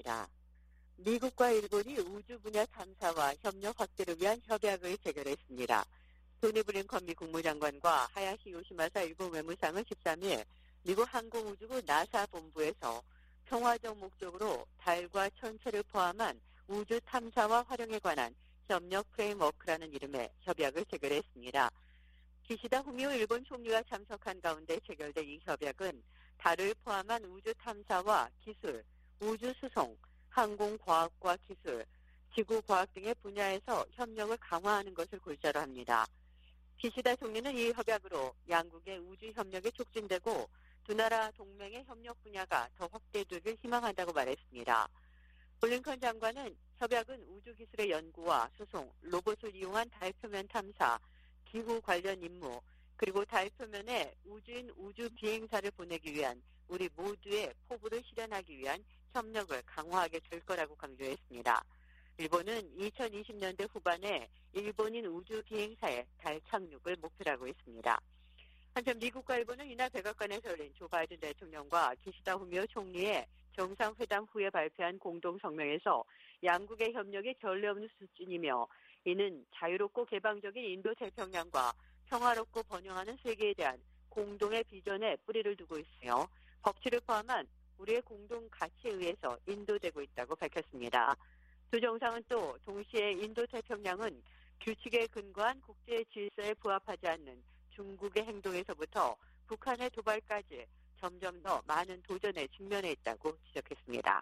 있습니다. 미국과 일본이 우주 분야 탐사와 협력 확대를 위한 협약을 체결했습니다. 토니 블링컨 미 국무장관과 하야시 요시마사 일본 외무상은 13일 미국 항공우주국 나사 본부에서 평화적 목적으로 달과 천체를 포함한 우주 탐사와 활용에 관한 협력 프레임워크라는 이름의 협약을 체결했습니다. 기시다 후미오 일본 총리가 참석한 가운데 체결된 이 협약은 달을 포함한 우주 탐사와 기술, 우주 수송, 항공과학과 기술, 지구과학 등의 분야에서 협력을 강화하는 것을 골자로 합니다. 기시다 총리는 이 협약으로 양국의 우주 협력이 촉진되고 두 나라 동맹의 협력 분야가 더 확대되길 희망한다고 말했습니다. 블링컨 장관은 협약은 우주 기술의 연구와 수송, 로봇을 이용한 달 표면 탐사, 기후 관련 임무, 그리고 달 표면에 우주인 우주 비행사를 보내기 위한 우리 모두의 포부를 실현하기 위한 협력을 강화하게 될 거라고 강조했습니다. 일본은 2020년대 후반에 일본인 우주 비행사의 달 착륙을 목표로 하고 있습니다. 한편 미국과 일본은 이날 백악관에서 열린 조 바이든 대통령과 기시다 후미오 총리의 정상회담 후에 발표한 공동성명에서 양국의 협력이 전례 없는 수준이며 이는 자유롭고 개방적인 인도태평양과 평화롭고 번영하는 세계에 대한 공동의 비전에 뿌리를 두고 있으며 법치를 포함한 우리의 공동 가치에 의해서 인도되고 있다고 밝혔습니다. 두 정상은 또 동시에 인도태평양은 규칙에 근거한 국제 질서에 부합하지 않는 중국의 행동에서부터 북한의 도발까지 점점 더 많은 도전에 직면해 있다고 지적했습니다.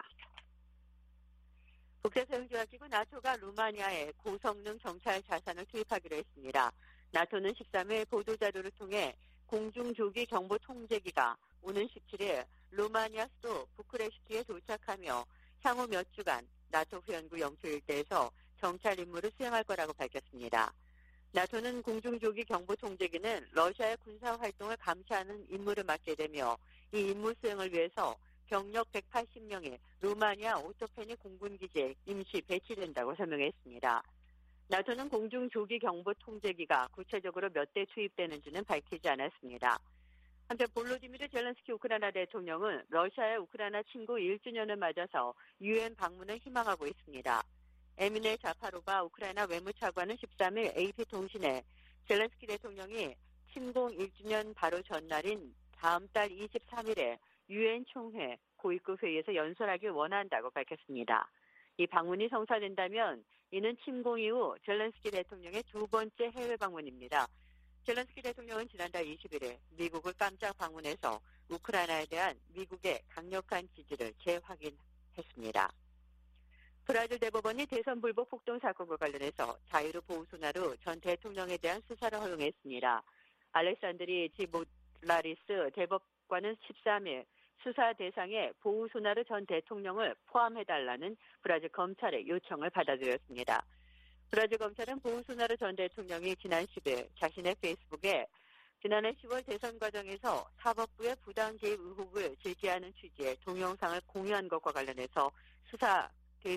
국제사용조약기구 나토가 루마니아에 고성능 정찰 자산을 투입하기로 했습니다. 나토는 13일 보도자료를 통해 공중조기 경보 통제기가 오는 17일 루마니아 수도 부쿠레슈티에 도착하며 향후 몇 주간 나토 회원국 영토 일대에서 정찰 임무를 수행할 거라고 밝혔습니다. 나토는 공중조기 경보 통제기는 러시아의 군사활동을 감시하는 임무를 맡게 되며 이 임무 수행을 위해서 병력 180명의 루마니아 오토페니 공군기지에 임시 배치된다고 설명했습니다. 나토는 공중조기 경보 통제기가 구체적으로 몇 대 투입되는지는 밝히지 않았습니다. 한편 볼로디미르 젤렌스키 우크라이나 대통령은 러시아의 우크라이나 침공 1주년을 맞아서 유엔 방문을 희망하고 있습니다. 에미네 자파로바 우크라이나 외무차관은 13일 AP통신에 젤렌스키 대통령이 침공 1주년 바로 전날인 다음 달 23일에 유엔 총회 고위급 회의에서 연설하길 원한다고 밝혔습니다. 이 방문이 성사된다면 이는 침공 이후 젤렌스키 대통령의 두 번째 해외 방문입니다. 젤렌스키 대통령은 지난달 21일 미국을 깜짝 방문해서 우크라이나에 대한 미국의 강력한 지지를 재확인했습니다. 브라질 대법원이 대선 불복 폭동 사건과 관련해서 자유로 보우소나루 전 대통령에 대한 수사를 허용했습니다. 알렉산드리 지모라리스 대법관은 13일 수사 대상에 보우소나루 전 대통령을 포함해달라는 브라질 검찰의 요청을 받아들였습니다. 브라질 검찰은 보우소나루 전 대통령이 지난 10일 자신의 페이스북에 지난해 10월 대선 과정에서 사법부의 부당 개입 의혹을 제기하는 취지의 동영상을 공유한 것과 관련해서 수사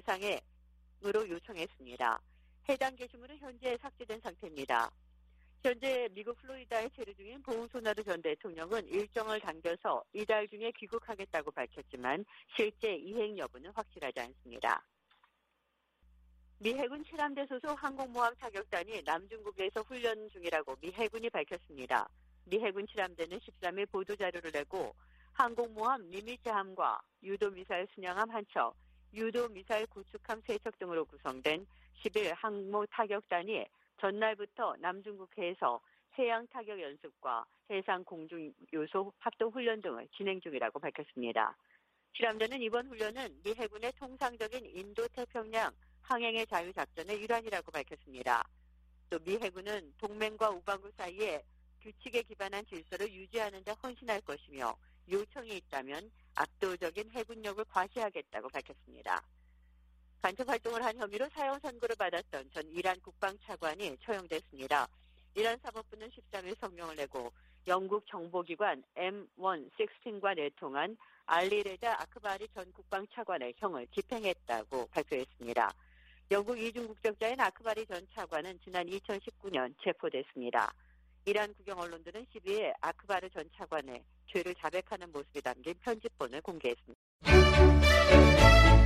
대상으로 요청했습니다. 해당 게시물은 현재 삭제된 상태입니다. 현재 미국 플로리다에 체류 중인 보우소나루 전 대통령은 일정을 당겨서 이달 중에 귀국하겠다고 밝혔지만 실제 이행 여부는 확실하지 않습니다. 미 해군 7함대 소속 항공모함 타격단이 남중국해에서 훈련 중이라고 미 해군이 밝혔습니다. 미 해군 7함대는 13일 보도자료를 내고 항공모함 리미츠함과 유도미사일 순양함 한 척, 유도미사일 구축함 3척 등으로 구성된 10일 항모 타격단이 전날부터 남중국해에서 해양 타격 연습과 해상 공중 요소 합동 훈련 등을 진행 중이라고 밝혔습니다. 7함대는 이번 훈련은 미 해군의 통상적인 인도태평양 항행의 자유작전의 일환이라고 밝혔습니다. 또 미 해군은 동맹과 우방국 사이에 규칙에 기반한 질서를 유지하는 데 헌신할 것이며 요청이 있다면 압도적인 해군력을 과시하겠다고 밝혔습니다. 간첩 활동을 한 혐의로 사형 선고를 받았던 전 이란 국방차관이 처형됐습니다. 이란 사법부는 13일 성명을 내고 영국 정보기관 M116과 내통한 알리레다 아크바리 전 국방차관의 형을 집행했다고 발표했습니다. 영국 이중 국적자인 아크바리 전 차관은 지난 2019년 체포됐습니다. 이란 국영 언론들은 12일 아크바르 전 차관의 죄를 자백하는 모습이 담긴 편집본을 공개했습니다.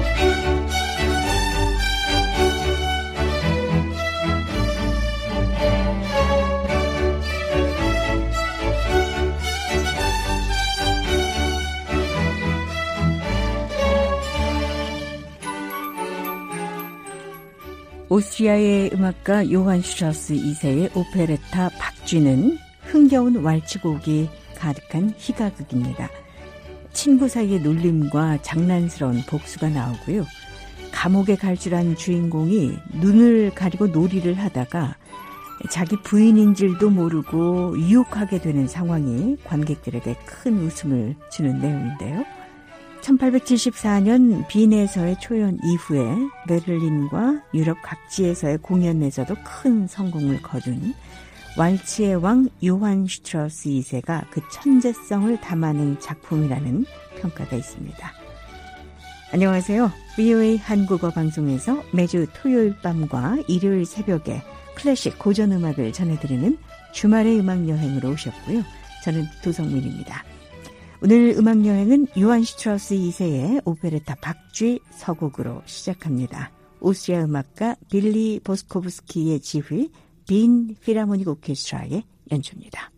오스트리아의 음악가 요한 슈트라우스 2세의 오페레타 박쥐는 흥겨운 왈츠곡이 가득한 희가극입니다. 친구 사이의 놀림과 장난스러운 복수가 나오고요. 감옥에 갈 줄 아는 주인공이 눈을 가리고 놀이를 하다가 자기 부인인 줄도 모르고 유혹하게 되는 상황이 관객들에게 큰 웃음을 주는 내용인데요. 1874년 빈에서의 초연 이후에 베를린과 유럽 각지에서의 공연에서도 큰 성공을 거둔 왈츠의 왕 요한 슈트라우스 2세가 그 천재성을 담아낸 작품이라는 평가가 있습니다. 안녕하세요. VOA 한국어 방송에서 매주 토요일 밤과 일요일 새벽에 클래식 고전 음악을 전해드리는 주말의 음악 여행으로 오셨고요. 저는 도성민입니다. 오늘 음악 여행은 요한 슈트라우스 2세의 오페레타 박쥐 서곡으로 시작합니다. 오스트리아 음악가 빌리 보스코브스키의 지휘 빈 필하모닉 오케스트라의 연주입니다.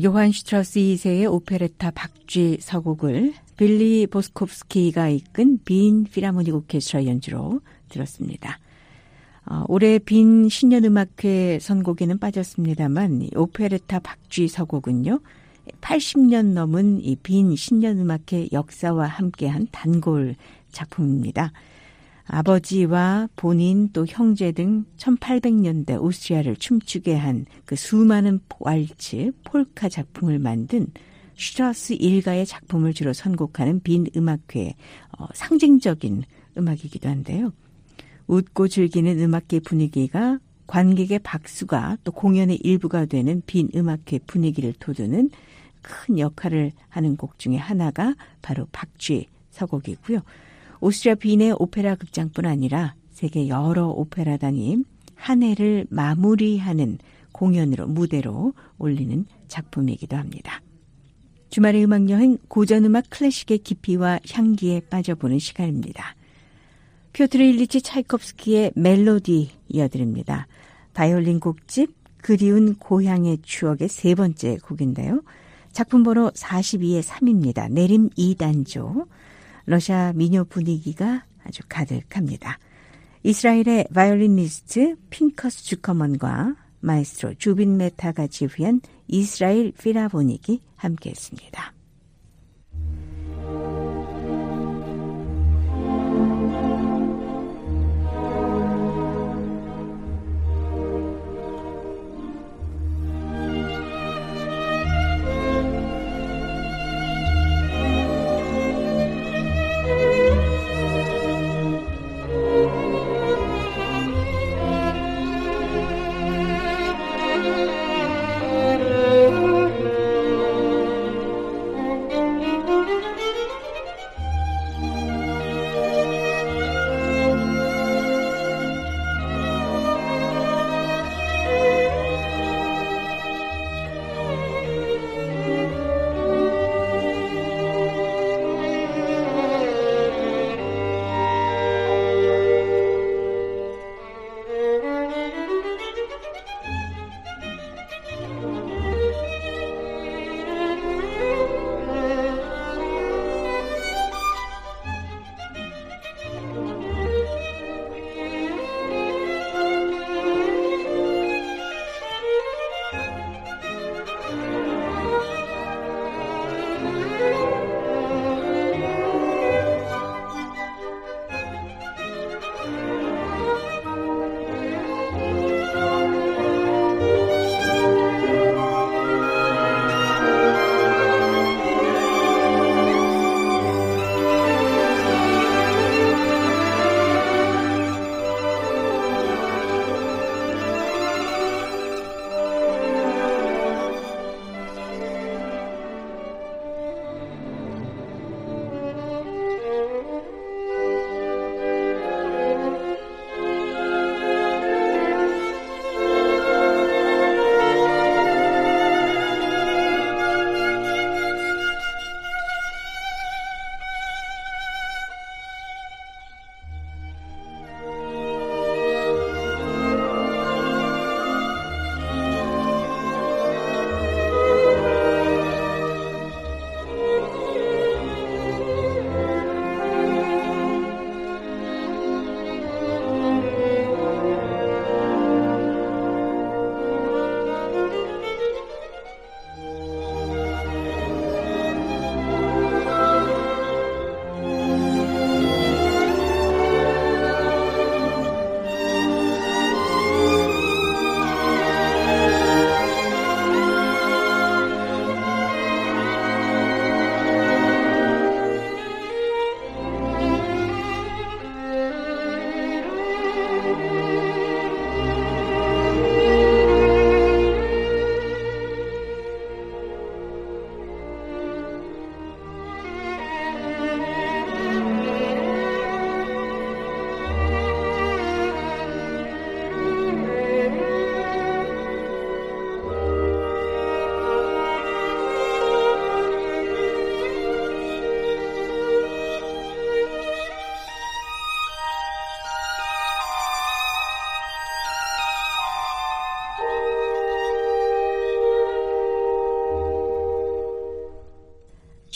요한 슈트라우스 2세의 오페레타 박쥐 서곡을 빌리 보스코프스키가 이끈 빈 필하모닉 오케스트라 연주로 들었습니다. 올해 빈 신년음악회 선곡에는 빠졌습니다만 오페레타 박쥐 서곡은요. 80년 넘은 이 빈 신년음악회 역사와 함께한 단골 작품입니다. 아버지와 본인 또 형제 등 1800년대 오스트리아를 춤추게 한 그 수많은 왈츠, 폴카 작품을 만든 슈트라우스 일가의 작품을 주로 선곡하는 빈 음악회의 상징적인 음악이기도 한데요. 웃고 즐기는 음악계 분위기가 관객의 박수가 또 공연의 일부가 되는 빈 음악회 분위기를 돋우는 큰 역할을 하는 곡 중에 하나가 바로 박쥐 서곡이고요. 오스트리아 빈의 오페라 극장뿐 아니라 세계 여러 오페라단이 한 해를 마무리하는 공연으로 무대로 올리는 작품이기도 합니다. 주말의 음악여행 고전음악 클래식의 깊이와 향기에 빠져보는 시간입니다. 피오트르 일리치 차이콥스키의 멜로디 이어드립니다. 바이올린 곡집 그리운 고향의 추억의 세 번째 곡인데요. 작품 번호 42의 3입니다. 내림 2단조. 러시아 민요 분위기가 아주 가득합니다. 이스라엘의 바이올리니스트 핀커스 주커먼과 마에스트로 주빈 메타가 지휘한 이스라엘 필하모닉이 함께했습니다.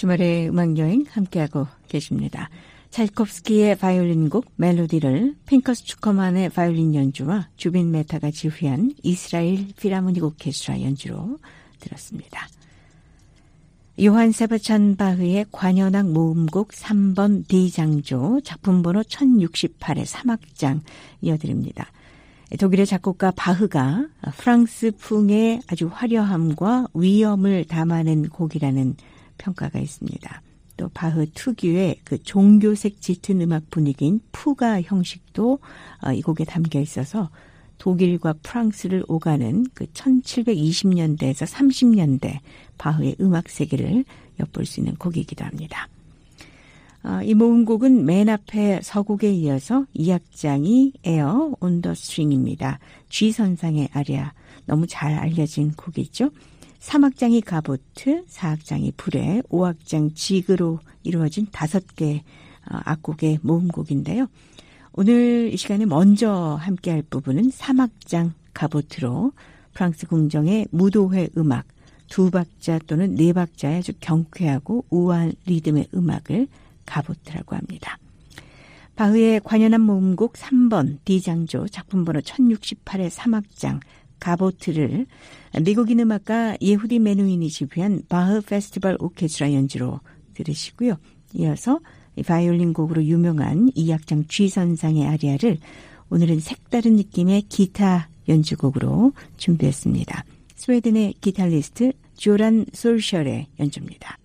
주말의 음악여행 함께하고 계십니다. 차이콥스키의 바이올린곡 멜로디를 핑커스 추커만의 바이올린 연주와 주빈 메타가 지휘한 이스라엘 필하모닉 오케스트라 연주로 들었습니다. 요한 세바찬 바흐의 관현악 모음곡 3번 D장조 작품번호 1068의 3악장 이어드립니다. 독일의 작곡가 바흐가 프랑스풍의 아주 화려함과 위엄을 담아낸 곡이라는 평가가 있습니다. 또 바흐 특유의 그 종교색 짙은 음악 분위기인 푸가 형식도 이 곡에 담겨 있어서 독일과 프랑스를 오가는 그 1720년대에서 30년대 바흐의 음악 세계를 엿볼 수 있는 곡이기도 합니다. 이 모음곡은 맨 앞에 서곡에 이어서 2악장이 에어 온 더 스트링입니다. G 선상의 아리아, 너무 잘 알려진 곡이죠. 3악장이 가보트, 4악장이 불에, 5악장 지그로 이루어진 5개 악곡의 모음곡인데요. 오늘 이 시간에 먼저 함께할 부분은 3악장 가보트로 프랑스 궁정의 무도회 음악, 2박자 또는 4박자의 아주 경쾌하고 우아한 리듬의 음악을 가보트라고 합니다. 바흐의 관현악 모음곡 3번 D장조 작품번호 1068의 3악장 가보트를 미국인 음악가 예후디 메누힌이 지휘한 바흐 페스티벌 오케스트라 연주로 들으시고요. 이어서 바이올린 곡으로 유명한 2악장 G선상의 아리아를 오늘은 색다른 느낌의 기타 연주곡으로 준비했습니다. 스웨덴의 기타리스트 조란 솔셜의 연주입니다.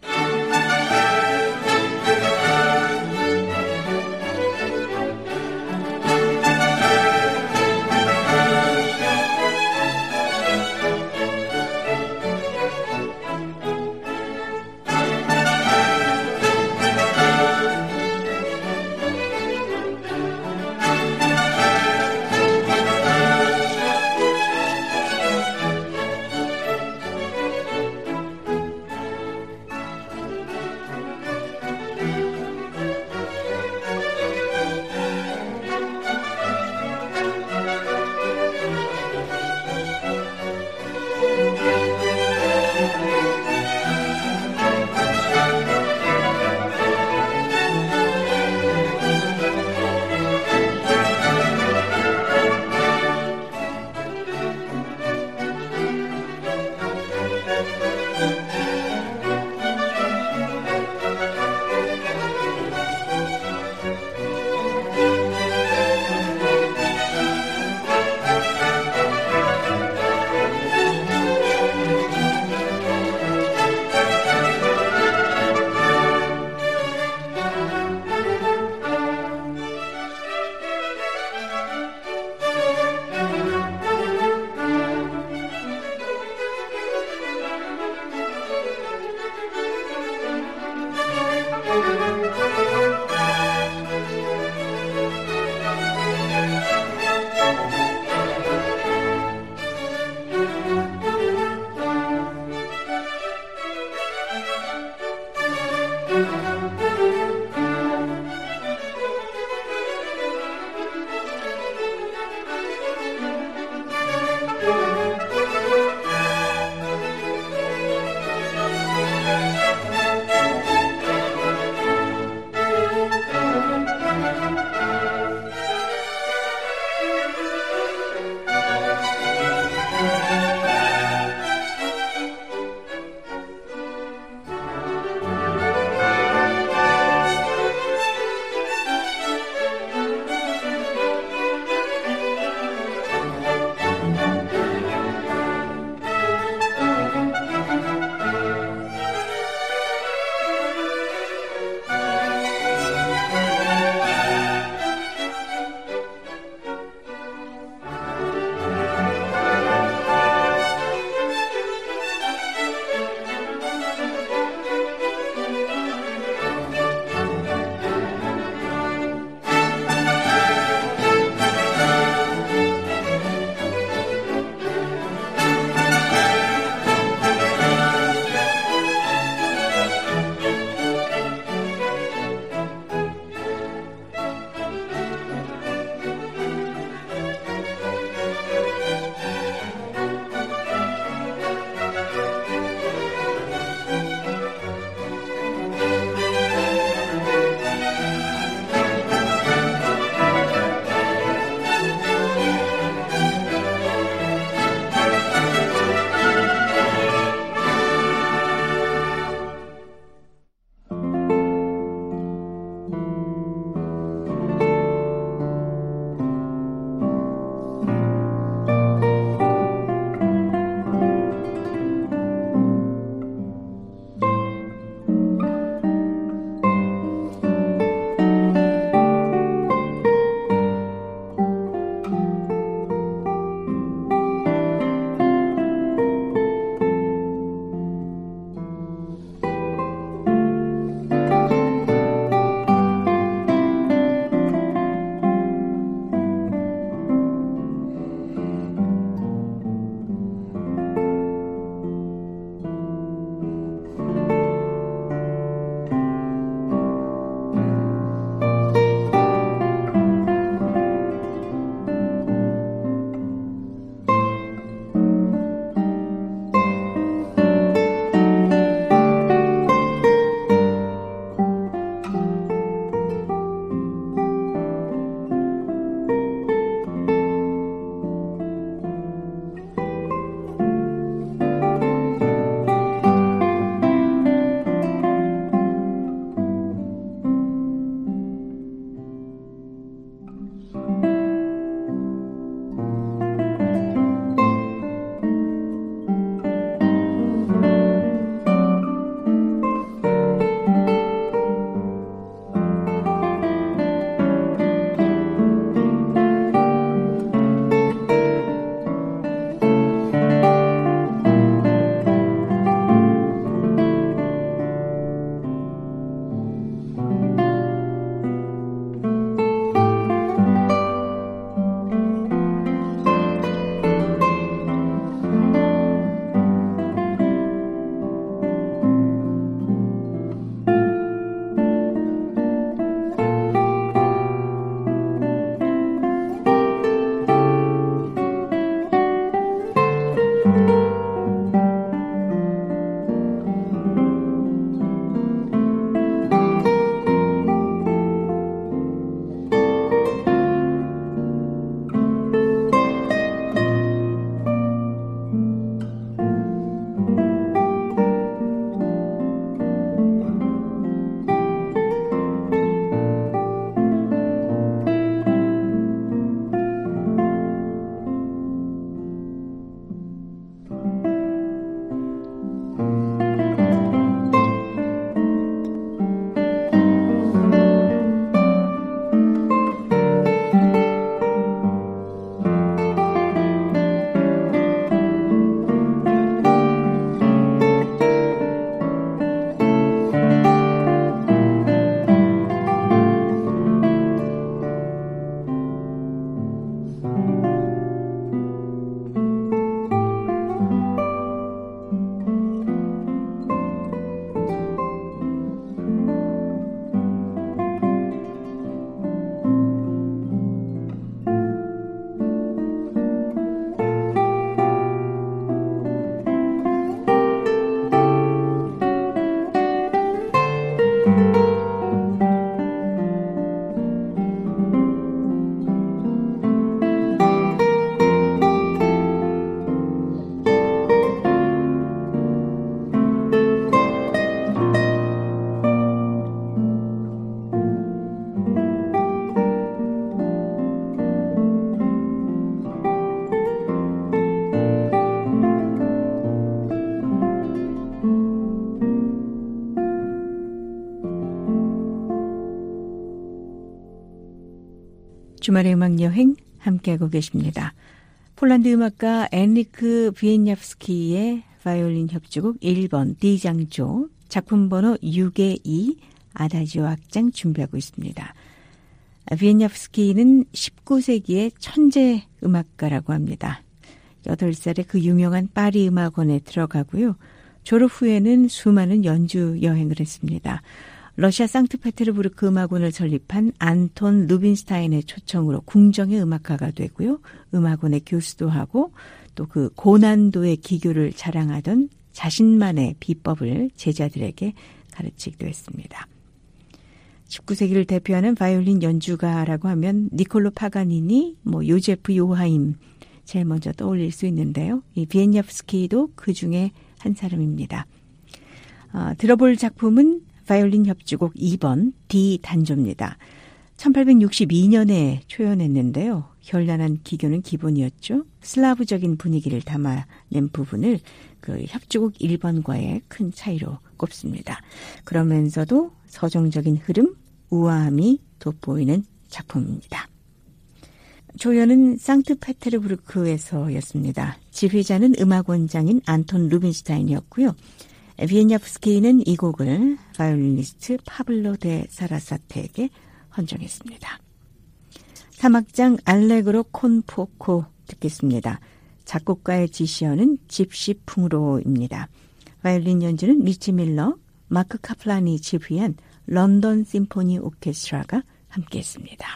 주말의 음악여행 함께하고 계십니다. 폴란드 음악가 엔리크 비엔야프스키의 바이올린 협주곡 1번 D장조 작품 번호 6의 2 아다지오 악장 준비하고 있습니다. 비엔야프스키는 19세기의 천재 음악가라고 합니다. 8살에 그 유명한 파리 음악원에 들어가고요. 졸업 후에는 수많은 연주 여행을 했습니다. 러시아 상트페테르부르크 음악원을 설립한 안톤 루빈스타인의 초청으로 궁정의 음악가가 되고요. 음악원의 교수도 하고 또 그 고난도의 기교를 자랑하던 자신만의 비법을 제자들에게 가르치기도 했습니다. 19세기를 대표하는 바이올린 연주가라고 하면 니콜로 파가니니, 요제프 요하임 제일 먼저 떠올릴 수 있는데요. 이 비엔야프스키도 그 중에 한 사람입니다. 들어볼 작품은 바이올린 협주곡 2번 D 단조입니다. 1862년에 초연했는데요. 현란한 기교는 기본이었죠. 슬라브적인 분위기를 담아낸 부분을 그 협주곡 1번과의 큰 차이로 꼽습니다. 그러면서도 서정적인 흐름, 우아함이 돋보이는 작품입니다. 초연은 상트페테르부르크에서였습니다. 지휘자는 음악원장인 안톤 루빈슈타인이었고요. 비엔야프스키는 이 곡을 바이올리니스트 파블로 데 사라사테에게 헌정했습니다. 3악장 알레그로 콘 포코 듣겠습니다. 작곡가의 지시어는 집시풍으로입니다. 바이올린 연주는 리치 밀러, 마크 카플란이 지휘한 런던 심포니 오케스트라가 함께했습니다.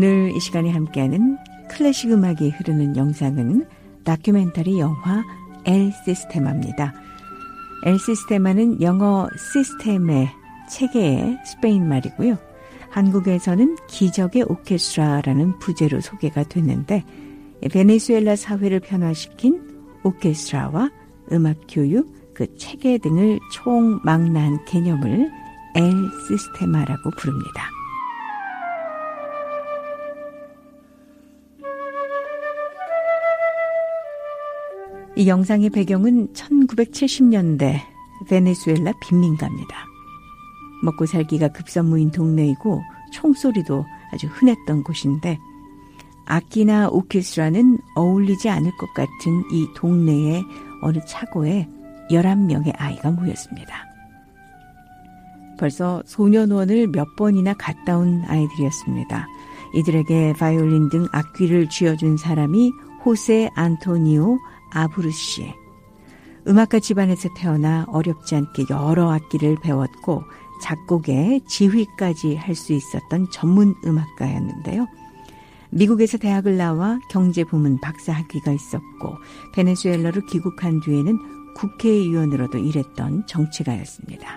오늘 이 시간에 함께하는 클래식 음악이 흐르는 영상은 다큐멘터리 영화 엘 시스테마입니다. 엘 시스테마는 영어 시스템의 체계의 스페인 말이고요. 한국에서는 기적의 오케스트라라는 부제로 소개가 됐는데 베네수엘라 사회를 변화시킨 오케스트라와 음악 교육, 그 체계 등을 총망라한 개념을 엘 시스테마라고 부릅니다. 이 영상의 배경은 1970년대 베네수엘라 빈민가입니다. 먹고 살기가 급선무인 동네이고 총소리도 아주 흔했던 곳인데 악기나 오케스트라는 어울리지 않을 것 같은 이 동네의 어느 차고에 11명의 아이가 모였습니다. 벌써 소년원을 몇 번이나 갔다 온 아이들이었습니다. 이들에게 바이올린 등 악기를 쥐어준 사람이 호세 안토니오 아브루시. 음악가 집안에서 태어나 어렵지 않게 여러 악기를 배웠고 작곡에 지휘까지 할 수 있었던 전문 음악가였는데요. 미국에서 대학을 나와 경제부문 박사 학위가 있었고 베네수엘라로 귀국한 뒤에는 국회의원으로도 일했던 정치가였습니다.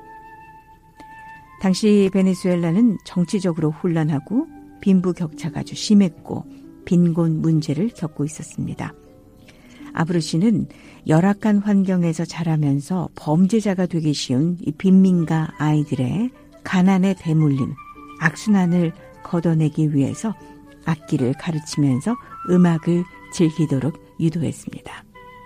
당시 베네수엘라는 정치적으로 혼란하고 빈부격차가 아주 심했고 빈곤 문제를 겪고 있었습니다. 아브루시는 열악한 환경에서 자라면서 범죄자가 되기 쉬운 이 빈민가 아이들의 가난의 대물림, 악순환을 걷어내기 위해서 악기를 가르치면서 음악을 즐기도록 유도했습니다.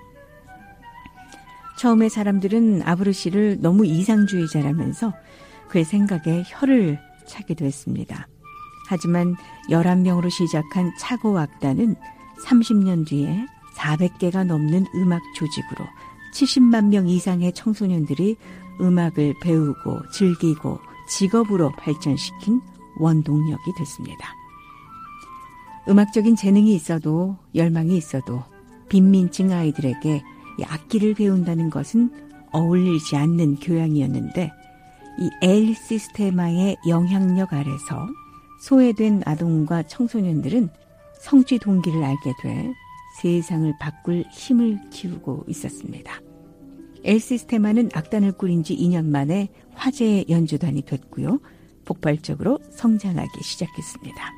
처음에 사람들은 아브루시를 너무 이상주의자라면서 그의 생각에 혀를 차기도 했습니다. 하지만 11명으로 시작한 차고 악단은 30년 뒤에 400개가 넘는 음악 조직으로 70만 명 이상의 청소년들이 음악을 배우고 즐기고 직업으로 발전시킨 원동력이 됐습니다. 음악적인 재능이 있어도 열망이 있어도 빈민층 아이들에게 이 악기를 배운다는 것은 어울리지 않는 교양이었는데 이 엘 시스테마의 영향력 아래서 소외된 아동과 청소년들은 성취 동기를 알게 돼 세상을 바꿀 힘을 키우고 있었습니다. 엘 시스테마는 악단을 꾸린 지 2년 만에 화제의 연주단이 됐고요. 폭발적으로 성장하기 시작했습니다.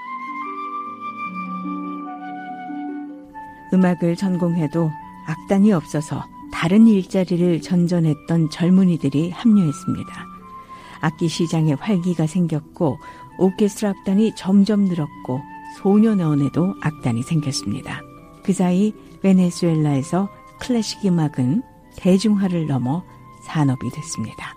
음악을 전공해도 악단이 없어서 다른 일자리를 전전했던 젊은이들이 합류했습니다. 악기 시장에 활기가 생겼고 오케스트라 악단이 점점 늘었고 소년원에도 악단이 생겼습니다. 그 사이 베네수엘라에서 클래식 음악은 대중화를 넘어 산업이 됐습니다.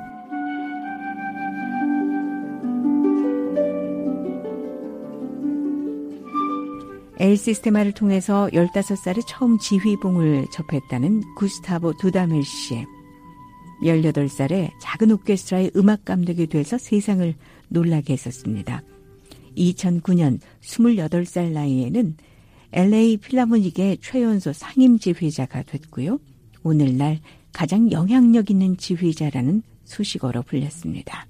엘 시스테마를 통해서 15살에 처음 지휘봉을 접했다는 구스타보 두다멜 씨. 18살에 작은 오케스트라의 음악 감독이 돼서 세상을 놀라게 했었습니다. 2009년 28살 나이에는 LA 필라모닉의 최연소 상임 지휘자가 됐고요. 오늘날 가장 영향력 있는 지휘자라는 수식어로 불렸습니다.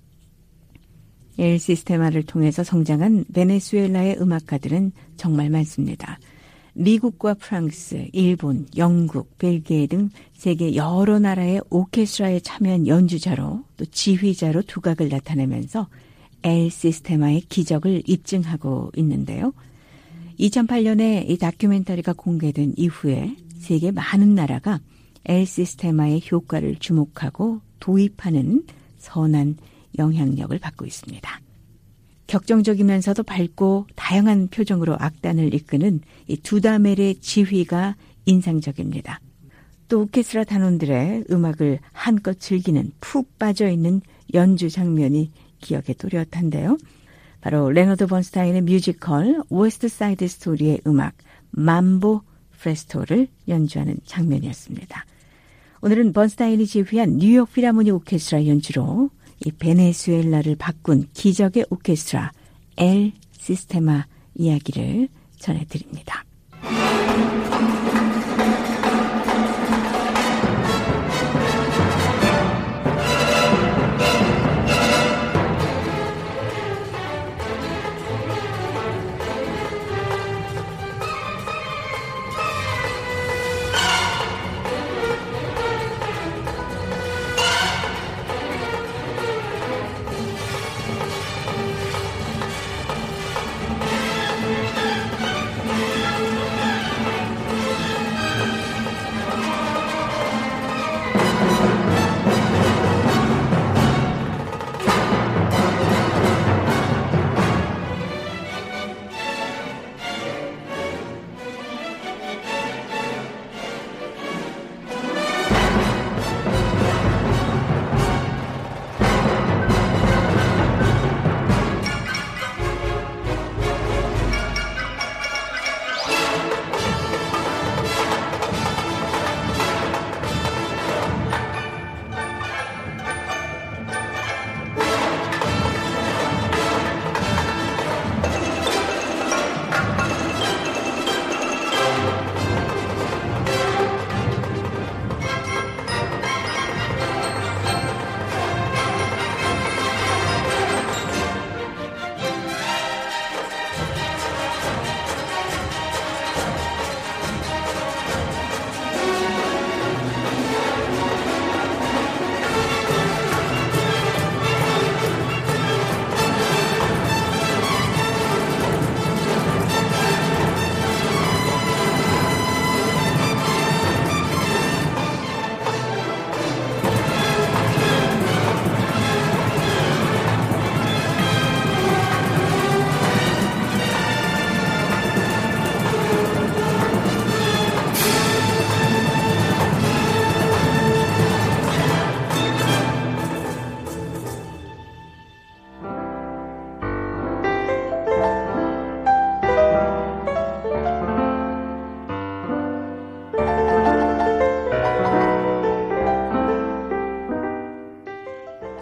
엘 시스테마를 통해서 성장한 베네수엘라의 음악가들은 정말 많습니다. 미국과 프랑스, 일본, 영국, 벨기에 등 세계 여러 나라의 오케스트라에 참여한 연주자로 또 지휘자로 두각을 나타내면서 엘 시스테마의 기적을 입증하고 있는데요. 2008년에 이 다큐멘터리가 공개된 이후에 세계 많은 나라가 엘 시스테마의 효과를 주목하고 도입하는 선한 영향력을 받고 있습니다. 격정적이면서도 밝고 다양한 표정으로 악단을 이끄는 이 두다멜의 지휘가 인상적입니다. 또 오케스트라 단원들의 음악을 한껏 즐기는 푹 빠져있는 연주 장면이 기억에 또렷한데요. 바로 레너드 번스타인의 뮤지컬 웨스트 사이드 스토리의 음악 mambo 프레스토를 연주하는 장면이었습니다. 오늘은 번스타인이 지휘한 뉴욕 필하모닉 오케스트라 연주로 이 베네수엘라를 바꾼 기적의 오케스트라 엘 시스테마 이야기를 전해드립니다.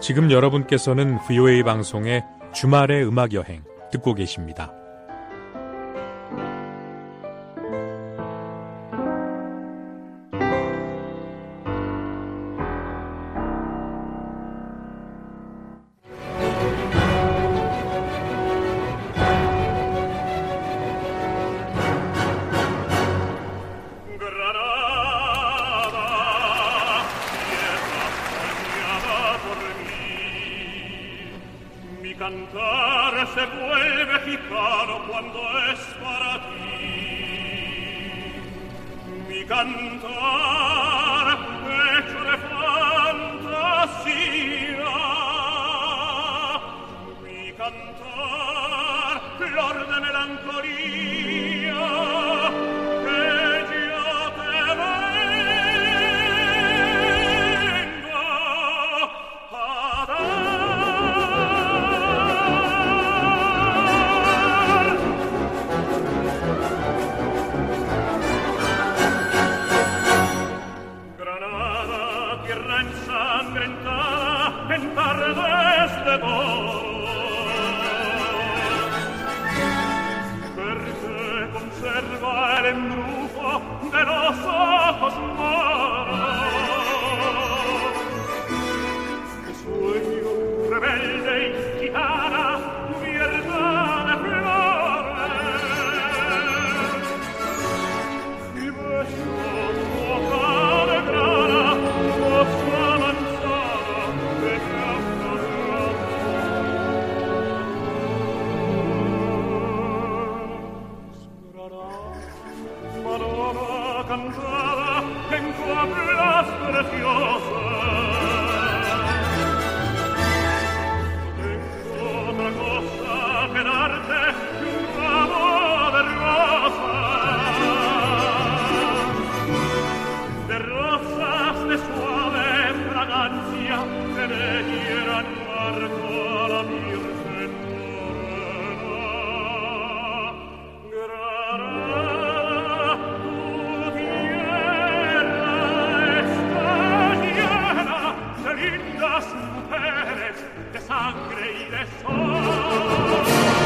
지금 여러분께서는 VOA 방송의 주말의 음악여행 듣고 계십니다. Cantar se vuelve gitano cuando es para ti. Mi cantar hecho de fantasía. Mi cantar flor de melancolía. Que yo te vengo a dar. En tardes de porque conserva el embrujo de los ojos moros. Que sueño rebelde y gitana cubierta de flores. Y beso tu boca de grana, cosa manzana de cantada en coplas preciosas. Tengo otra cosa que darte que un ramo de rosas de suave fragancia que le dieran marco a la Virgen morena. Lindas mujeres de sangre y de sol.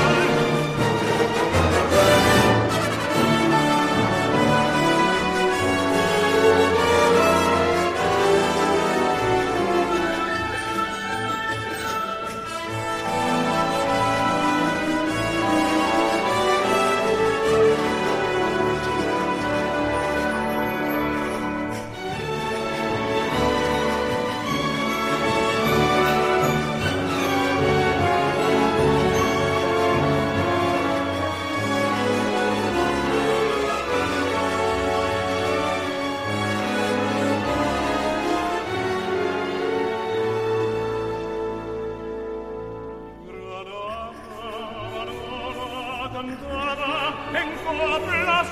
En coplas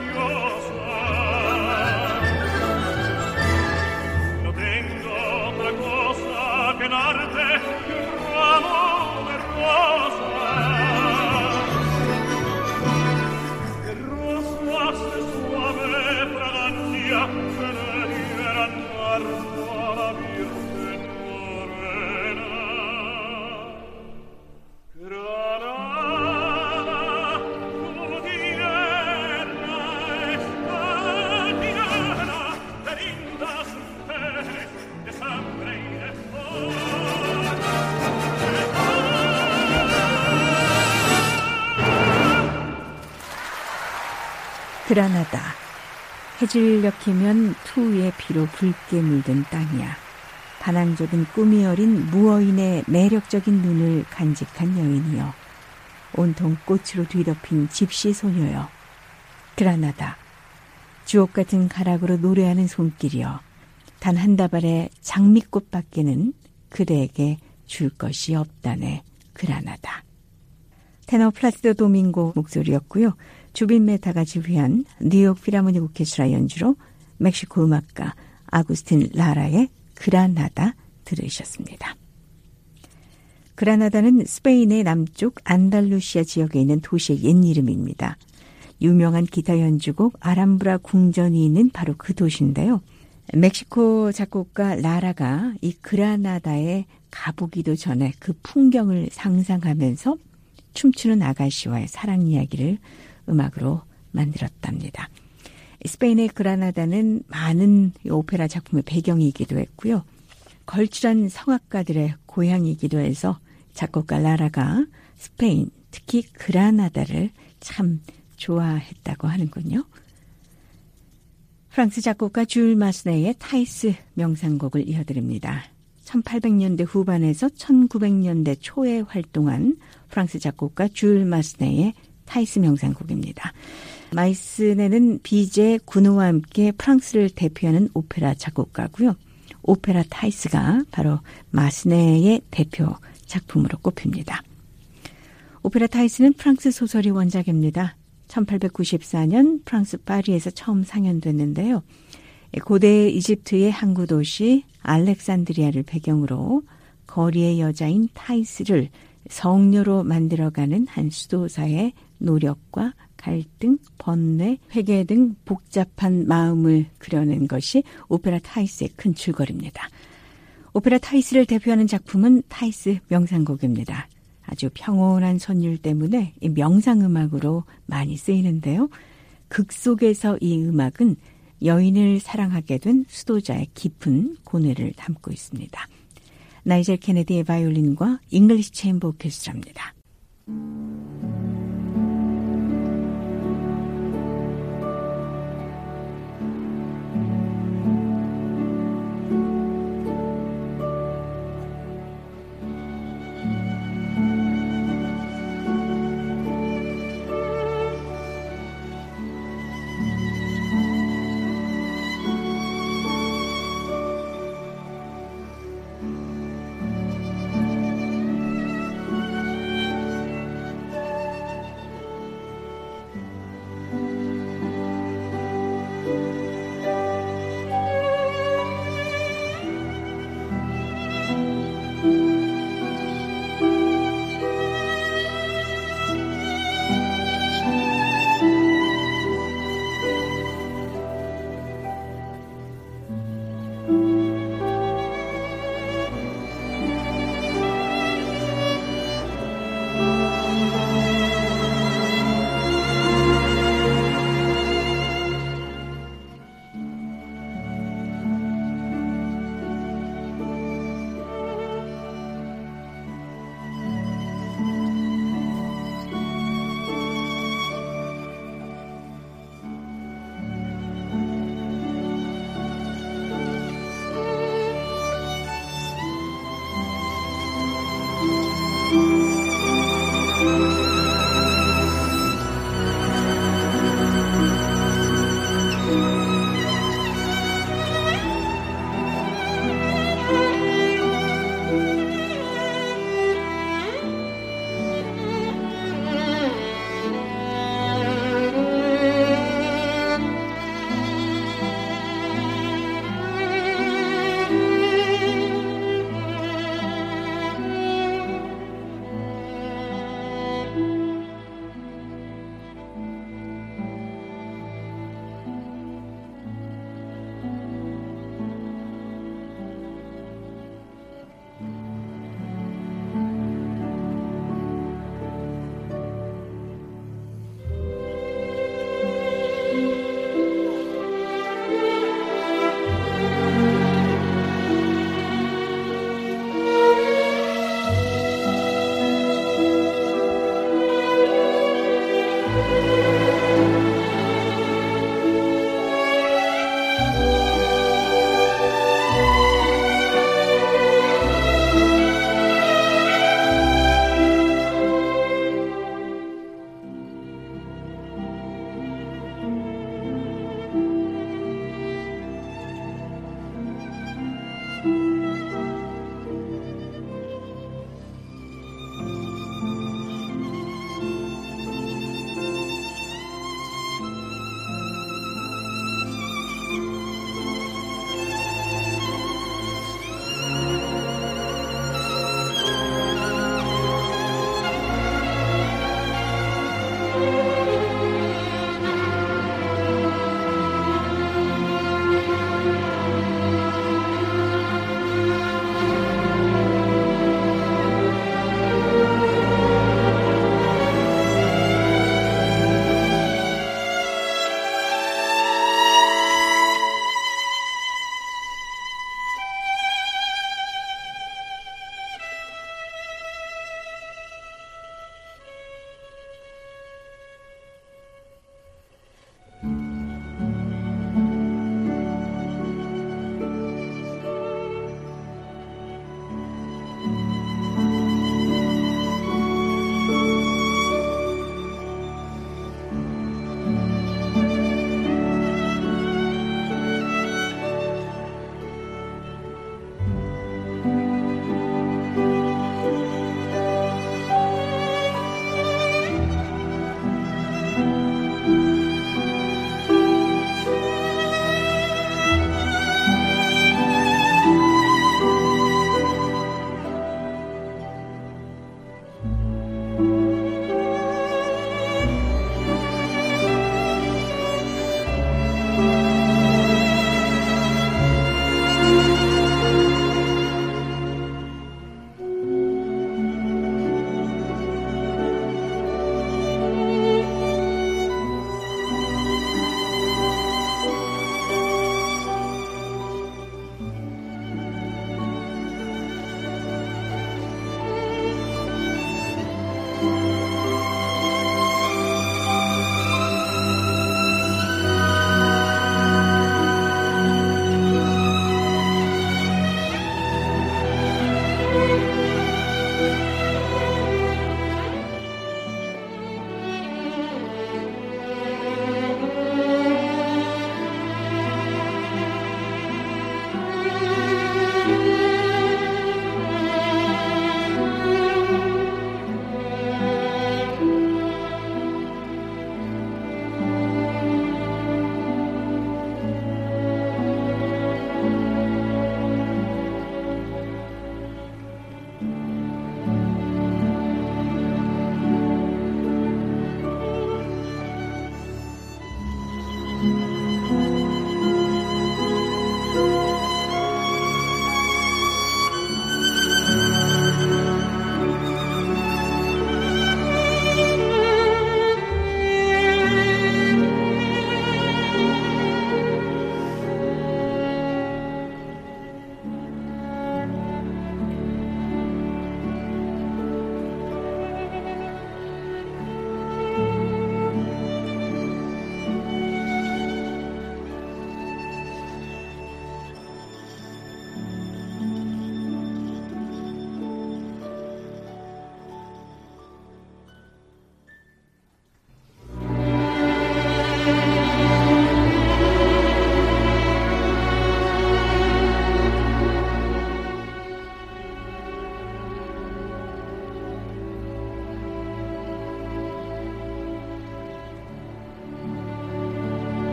preciosas, no tengo otra cosa que darte que un ramo de rosas de suave fragancia que le dieran marco a la Virgen morena. 그라나다. 해질 엮이면 투우의 피로 붉게 물든 땅이야. 반항적인 꿈이 어린 무어인의 매력적인 눈을 간직한 여인이여. 온통 꽃으로 뒤덮인 집시 소녀여. 그라나다. 주옥 같은 가락으로 노래하는 손길이여. 단 한 다발의 장미꽃밖에는 그대에게 줄 것이 없다네. 그라나다. 테너 플라시도 도밍고 목소리였고요. 주빈 메타가 지휘한 뉴욕 필하모닉 오케스트라 연주로 멕시코 음악가 아구스틴 라라의 그라나다 들으셨습니다. 그라나다는 스페인의 남쪽 안달루시아 지역에 있는 도시의 옛 이름입니다. 유명한 기타 연주곡 아람브라 궁전이 있는 바로 그 도시인데요. 멕시코 작곡가 라라가 이 그라나다에 가보기도 전에 그 풍경을 상상하면서 춤추는 아가씨와의 사랑 이야기를 음악으로 만들었답니다. 스페인의 그라나다는 많은 오페라 작품의 배경이기도 했고요. 걸출한 성악가들의 고향이기도 해서 작곡가 라라가 스페인, 특히 그라나다를 참 좋아했다고 하는군요. 프랑스 작곡가 줄 마스네의 타이스 명상곡을 이어드립니다. 1800년대 후반에서 1900년대 초에 활동한 프랑스 작곡가 줄 마스네의 타이스 명상곡입니다. 마스네는 비제 구노와 함께 프랑스를 대표하는 오페라 작곡가고요. 오페라 타이스가 바로 마스네의 대표 작품으로 꼽힙니다. 오페라 타이스는 프랑스 소설이 원작입니다. 1894년 프랑스 파리에서 처음 상연됐는데요. 고대 이집트의 항구 도시 알렉산드리아를 배경으로 거리의 여자인 타이스를 성녀로 만들어가는 한 수도사의 노력과 갈등, 번뇌, 회개 등 복잡한 마음을 그려낸 것이 오페라 타이스의 큰 줄거리입니다. 오페라 타이스를 대표하는 작품은 타이스 명상곡입니다. 아주 평온한 선율 때문에 이 명상음악으로 많이 쓰이는데요. 극 속에서 이 음악은 여인을 사랑하게 된 수도자의 깊은 고뇌를 담고 있습니다. 나이젤 케네디의 바이올린과 잉글리시 체인버 오케스트라입니다.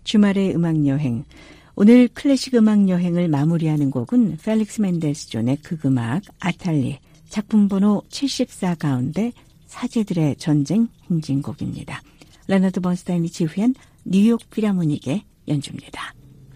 주말의 음악여행. 오늘 클래식 음악여행을 마무리하는 곡은 펠릭스 멘델스 존의 극음악 아탈리 작품 번호 74 가운데 사제들의 전쟁 행진곡입니다. 레너드 번스타인이 지휘한 뉴욕 필하모닉의 연주입니다.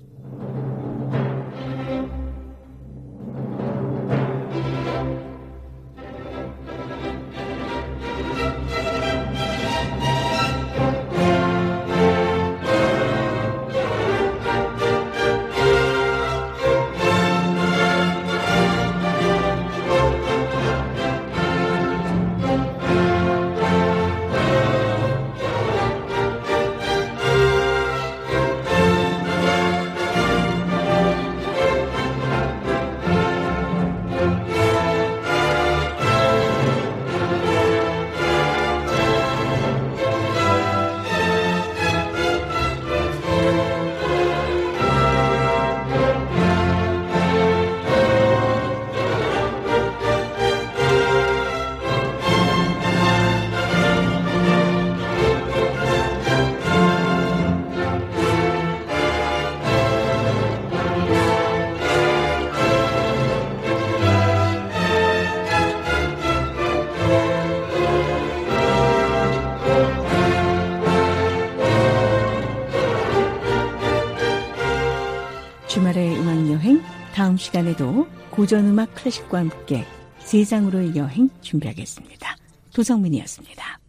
주말의 음악여행, 다음 시간에도 고전음악 클래식과 함께 세상으로의 여행 준비하겠습니다. 도성민이었습니다.